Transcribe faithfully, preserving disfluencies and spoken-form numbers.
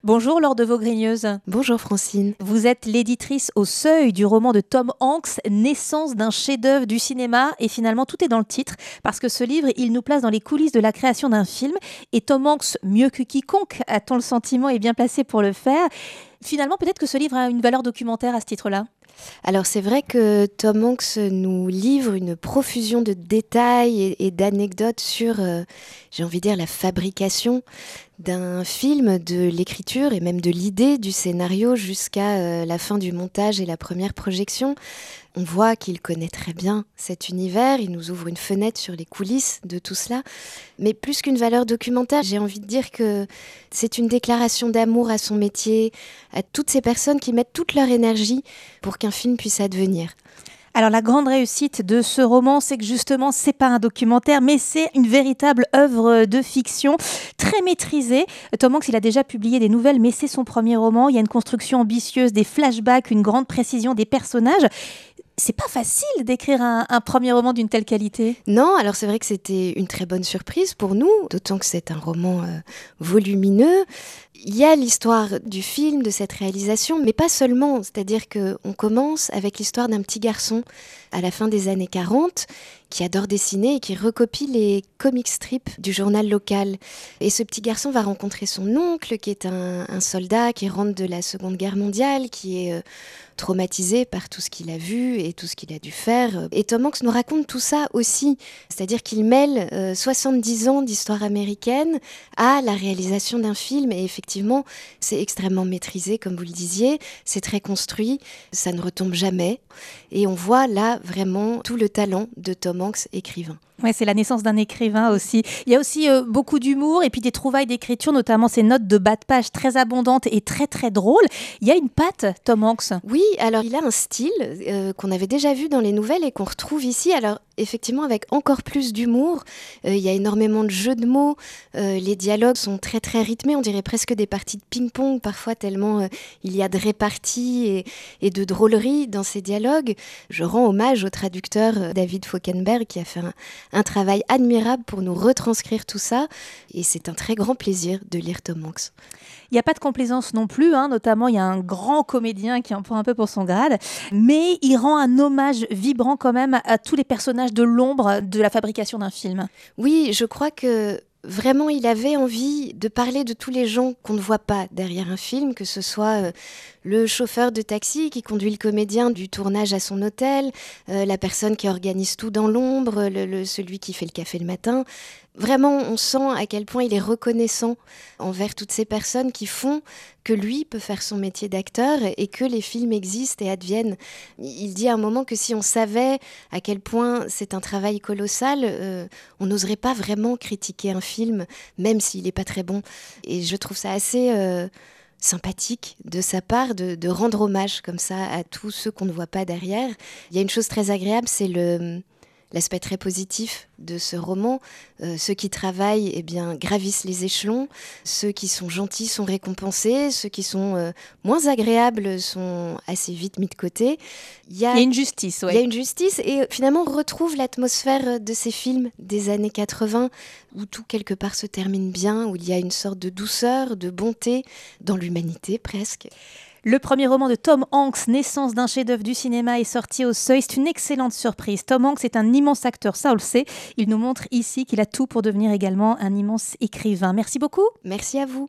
Bonjour Laure de Vaugrineuses. Bonjour Francine. Vous êtes l'éditrice au Seuil du roman de Tom Hanks, Naissance d'un chef-d'œuvre du cinéma. Et finalement, tout est dans le titre, parce que ce livre, il nous place dans les coulisses de la création d'un film. Et Tom Hanks, mieux que quiconque, a-t-on le sentiment, est bien placé pour le faire. Finalement, peut-être que ce livre a une valeur documentaire à ce titre-là. Alors c'est vrai que Tom Hanks nous livre une profusion de détails et, et d'anecdotes sur, euh, j'ai envie de dire, la fabrication d'un film, de l'écriture et même de l'idée du scénario jusqu'à euh, la fin du montage et la première projection. On voit qu'il connaît très bien cet univers, il nous ouvre une fenêtre sur les coulisses de tout cela. Mais plus qu'une valeur documentaire, j'ai envie de dire que c'est une déclaration d'amour à son métier, à toutes ces personnes qui mettent toute leur énergie pour qu'un film puisse advenir. Alors la grande réussite de ce roman, c'est que justement, c'est pas un documentaire, mais c'est une véritable œuvre de fiction, très maîtrisée. Tom Hanks, il a déjà publié des nouvelles, mais c'est son premier roman. Il y a une construction ambitieuse, des flashbacks, une grande précision des personnages. C'est pas facile d'écrire un, un premier roman d'une telle qualité. Non, alors c'est vrai que c'était une très bonne surprise pour nous, d'autant que c'est un roman euh, volumineux. Il y a l'histoire du film, de cette réalisation, mais pas seulement. C'est-à-dire qu'on commence avec l'histoire d'un petit garçon à la fin des années quarante qui adore dessiner et qui recopie les comic strips du journal local. Et ce petit garçon va rencontrer son oncle, qui est un, un soldat qui rentre de la Seconde Guerre mondiale, qui est euh, traumatisé par tout ce qu'il a vu et tout ce qu'il a dû faire. Et Tom Hanks nous raconte tout ça aussi. C'est-à-dire qu'il mêle euh, soixante-dix ans d'histoire américaine à la réalisation d'un film. Et effectivement, c'est extrêmement maîtrisé, comme vous le disiez. C'est très construit, ça ne retombe jamais. Et on voit là vraiment tout le talent de Tom Hanks, écrivain. Ouais, c'est la naissance d'un écrivain aussi. Il y a aussi euh, beaucoup d'humour et puis des trouvailles d'écriture, notamment ces notes de bas de page très abondantes et très très drôles. Il y a une patte, Tom Hanks. Oui, alors il a un style euh, qu'on avait déjà vu dans les nouvelles et qu'on retrouve ici. Alors effectivement avec encore plus d'humour. Euh, il y a énormément de jeux de mots. Euh, les dialogues sont très très rythmés. On dirait presque des parties de ping-pong parfois tellement euh, il y a de répartie et, et de drôlerie dans ces dialogues. Je rends hommage au traducteur euh, David Faukenberg qui a fait un un travail admirable pour nous retranscrire tout ça. Et c'est un très grand plaisir de lire Tom Hanks. Il n'y a pas de complaisance non plus, hein. Notamment il y a un grand comédien qui en prend un peu pour son grade, mais il rend un hommage vibrant quand même à tous les personnages de l'ombre de la fabrication d'un film. Oui, je crois que vraiment, il avait envie de parler de tous les gens qu'on ne voit pas derrière un film, que ce soit euh, le chauffeur de taxi qui conduit le comédien du tournage à son hôtel, euh, la personne qui organise tout dans l'ombre, le, le, celui qui fait le café le matin. Vraiment, on sent à quel point il est reconnaissant envers toutes ces personnes qui font que lui peut faire son métier d'acteur et que les films existent et adviennent. Il dit à un moment que si on savait à quel point c'est un travail colossal, euh, on n'oserait pas vraiment critiquer un film, même s'il n'est pas très bon. Et je trouve ça assez euh, sympathique de sa part de, de rendre hommage comme ça à tous ceux qu'on ne voit pas derrière. Il y a une chose très agréable, c'est le... l'aspect très positif de ce roman. Euh, ceux qui travaillent eh bien, gravissent les échelons, ceux qui sont gentils sont récompensés, ceux qui sont euh, moins agréables sont assez vite mis de côté. Il y a, il y a une justice, ouais. Il y a une justice et finalement on retrouve l'atmosphère de ces films des années quatre-vingts où tout quelque part se termine bien, où il y a une sorte de douceur, de bonté dans l'humanité presque. Le premier roman de Tom Hanks, Naissance d'un chef-d'œuvre du cinéma, est sorti au Seuil. C'est une excellente surprise. Tom Hanks est un immense acteur, ça on le sait. Il nous montre ici qu'il a tout pour devenir également un immense écrivain. Merci beaucoup. Merci à vous.